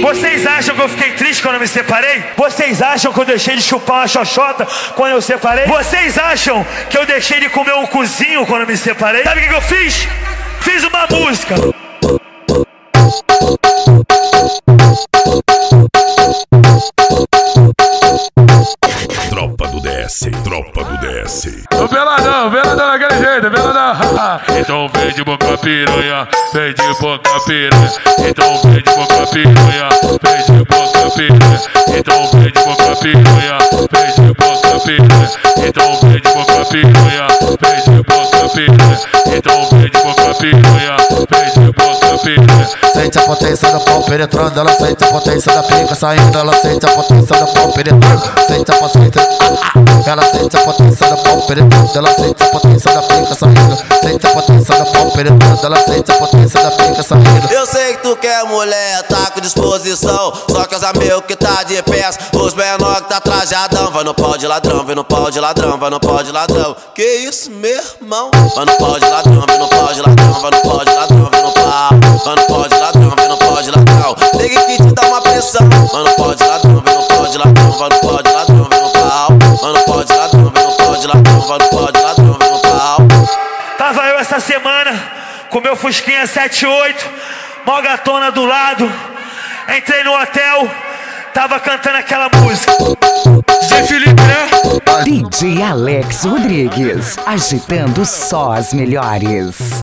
Vocês acham que eu fiquei triste quando eu me separei? Vocês acham que eu deixei de chupar uma xoxota quando eu separei? Vocês acham que eu deixei de comer um cozinho quando eu me separei? Sabe o que eu fiz? Fiz uma música. Tropa do DS, tropa do DS. O peladão daquele jeito, peladão. Então vem de boca piranha, vem de boca piranha. Então vem de boca piranha, vem de boca piranha. Então vem de boca piranha, vem de boca piranha. Então vem de boca piranha, vem de boca piranha. Então vem de boca piranha, vem de boca piranha. Sente a potência do pau penetrando, ela sente a potência da pica saindo, ela sente a potência do pau penetrando, sente a potência, ela sente a potência do pau penetrando, ela sente a potência da pica saindo, sente a potência do pau penetrando, ela sente a potência da pica saindo. Eu sei que tu quer mulher, tá com disposição, só que os amigos que tá de peça, os menor que tá trajadão, vai no pau de ladrão, vai no pau de ladrão, vai no pau de ladrão. Que isso, meu irmão? Vai no pau de ladrão, vai no pau de ladrão, vai no pau de ladrão, vai no pau, vai no pau de ladrão, vai no pau de ladrão. Liga que te dá uma pressão, vai no pau de ladrão, vai no pau de ladrão, vai no pau de ladrão, vai no pau, vai no pau de ladrão, vai no pau de ladrão, vai no pau de ladrão, vai no pau. Tava eu essa semana com meu Fusquinha 78, mó gatona do lado. Entrei no hotel, tava cantando aquela música. DJ Felipe, né? DJ Alex Rodrigues, agitando só as melhores.